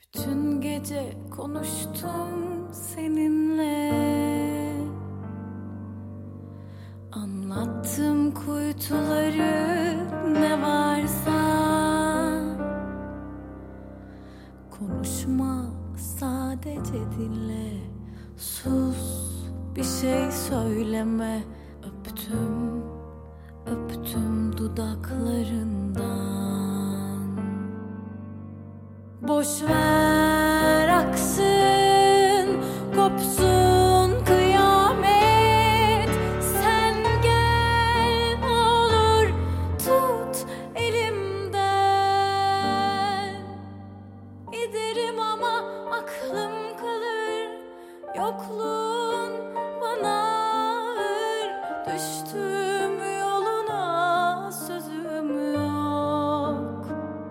Bütün gece konuştum seninle, anlattım kuytuları ne varsa. Konuşma, sadece dinle. Sus, bir şey söyleme. Öptüm, öptüm dudaklarından. Boş ver aksın, kopsun kıyamet. Sen gel olur, tut elimden. Giderim ama aklım kalır, yokluğun bana ağır. Düştüm yoluna, sözüm yok.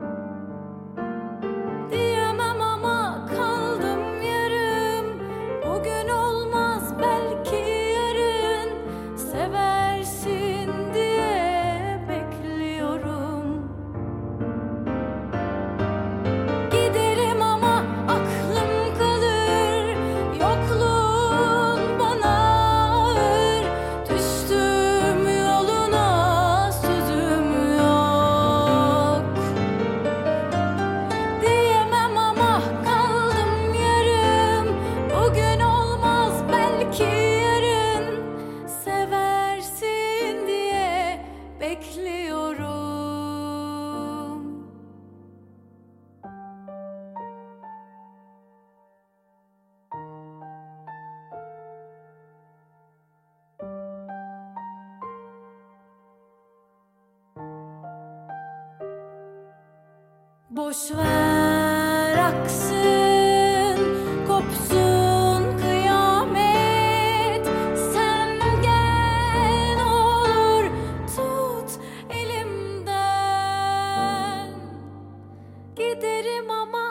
Diyemem ama kaldım yarım. Bugün olmaz, belki yarın. Seversin diye bekliyorum. Giderim ama aklım kalır, yokluğun bana ağır. Düştüm yoluna, sözüm yok. Diyemem ama kaldım yarım. Bugün olmaz, belki yarın. Seversin diye bekliyorum. Boş ver aksın, kopsun kıyamet. Sen gel olur, tut elimden. Giderim ama